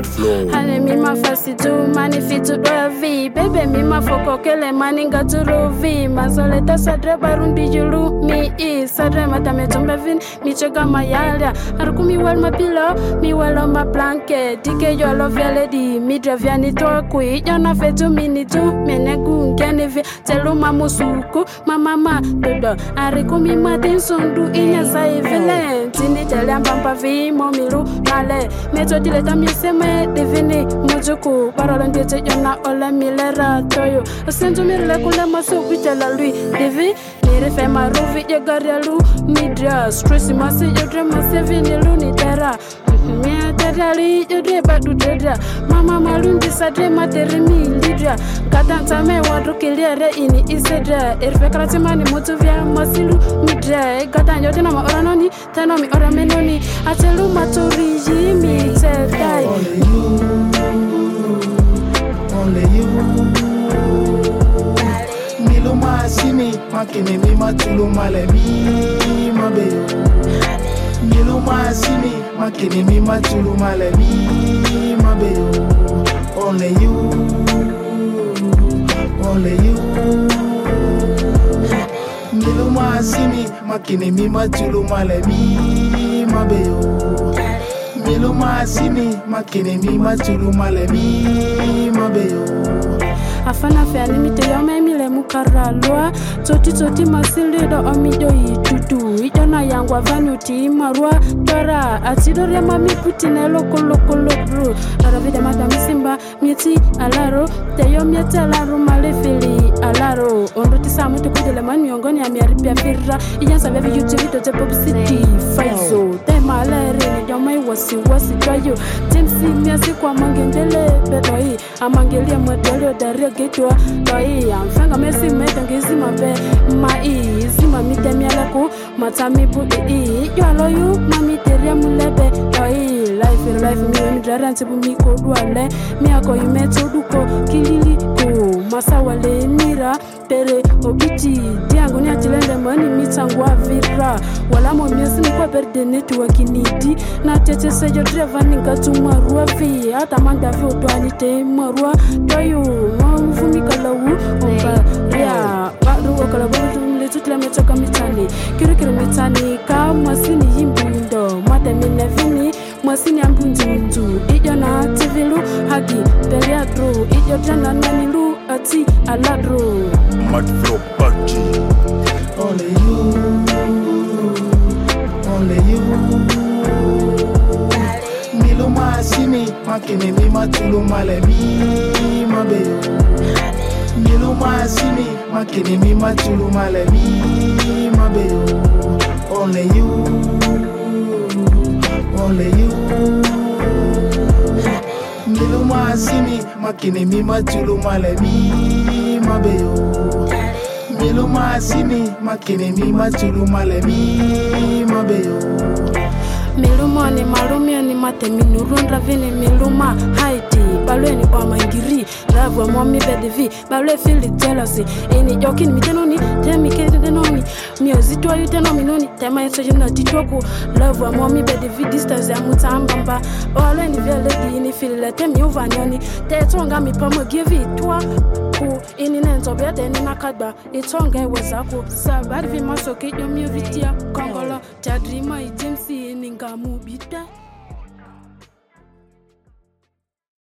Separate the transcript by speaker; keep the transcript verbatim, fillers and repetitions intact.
Speaker 1: Mad flow.
Speaker 2: Hane mi mafasi tu manifitu dovi. Bebe mi mafoko kele maninga turuvi. Mazoleta sadre barundi julu mi i sadre matame tumbevin mi chega mayalya. Arkumi wal mapilo mi walo ma blanket. Dike yo lo veledi mi draviani tokui. Jona fetu mini tu menegu ngenevi telu mamusuku mama dodo. Arikumi matin sundu inya sai velen. Tini tele mbamba vi momilu male. Meto dileta mi seme devini mujuku. Parole ndete yona ole milera toyo. Sentu mirele kule maso bitela lui. Devi nire fe maruvi ye garialu midra. Stress masi yodre masi vini luni tera. Mia terali yodre badu tera. Mama malundi sadre materi mi lidra. Katanta me wadru kiliere ini isedra. Irfe krati mani mutu via masilu midra. Gatan yote na ma oranoni teno mi oramenoni. Atelu matori jimi tedai.
Speaker 3: Only you, Miluma simi, makini mi matulu male mi mabeyo. Miluma simi, makini mi matulu male mi mabeyo. Only you, only you. Miluma simi, makini mi matulu male mi mabeyo. Miluma simi, makini mi matulu male mi mabeyo.
Speaker 2: Afana fe animite yome mile mukara loa. Toti toti masili do omido itutu. Ijona yangwa vanuti marua tora. Atidore mami putine loko loko loko. Aravide madami simba mieti alaro. Teyo mieti alaro malefili alaro. Ondoti samu te kudele mani yongoni ya miaripia fira. Iyansa bevi YouTube to te publicity faizo. Tema aleri yome wasi wasi doyo. Temsi miasi kwa mangendele bedoi. Amangelia mwedolio dario getwa doi. Amfanga mesi metangizi mabe. Mai zima mitemi alako. Matami pu ii. Yo aloyu mami teria mulebe doi. Life in life miwe midraranti bu miko duale. Miako yumeto duko kilili ko. Masa wale mira pere obiti. Diangu ni atilende mani mitangwa vira. Wala mo miasi nikwa berde network inidi. Na tete sejo dreva ningatu marua vi. Hata manda vi otuanite marua doyo. Mwamu kalawu omba ria. Wadu wakala bwadu mle tutla metoka mitani. Kiri kiri mitani ka mwasini yimbundo. Mate minevini mwasini ambunjunju. Ijo na tivilu hagi periadro. Ijo jana nanilu ati aladro.
Speaker 1: Mad flow party.
Speaker 3: Only you, only you. Miluma simi, makini mi matulu male mi mabeyo. Miluma simi, makini mi matulu male mi mabeyo. Only you, only you. Miluma simi, makini mi matulu male mi mabeyo. Miluma simi, makini mi matulu male mi mabeyo.
Speaker 2: Miluma ni marumia ni mate minurunda vini miluma haiti. Balwe ni kwa mangiri. Love wa mwami bedevi. Balwe feel the jealousy. Eni jokin mitenoni. Temi kete tenoni. Mio zitwa yu tenomi noni. Tema yeso jina titoku. Love wa mwami bedevi. Distance ya mutambamba. Balwe ni vya lady. Ini feel le temi uvanyoni. Tetonga mipamo give it twa. Ku ini nento bede ni nakadba. Itonga iwezako. Sabari vi masoke yomi vitia. Kongolo. Tadrima itimsi ini ngamu bita.